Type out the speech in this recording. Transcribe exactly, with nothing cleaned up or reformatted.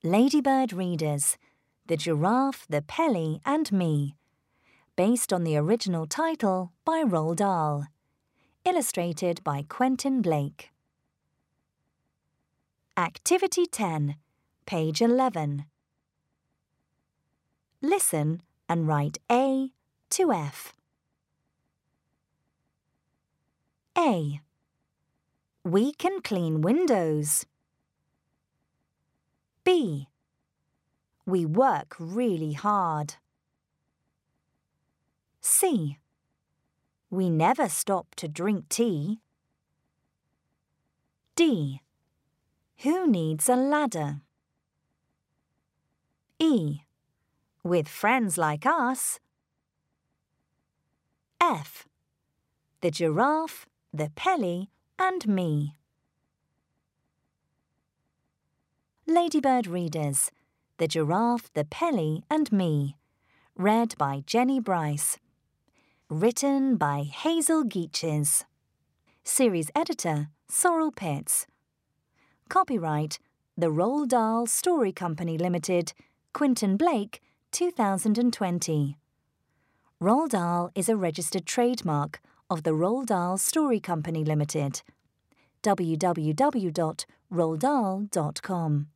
Ladybird readers, The Giraffe, the Pelly and Me, based on the original title by Roald Dahl, illustrated by Quentin Blake. Activity ten, page eleven. Listen and write A to F. A. We can clean windows. B. We work really hard. C. We never stop to drink tea. D. Who needs a ladder? E. With friends like us. F. The giraffe, the Pelly and me. Ladybird readers, The Giraffe, the Pelly and Me, read by Jenny Bryce. Written by Hazel Geaches. Series editor, Sorrel Pitts. Copyright, The Roald Dahl Story Company Limited, Quentin Blake, two thousand twenty. Roald Dahl is a registered trademark of the Roald Dahl Story Company Limited. w w w dot roald dahl dot com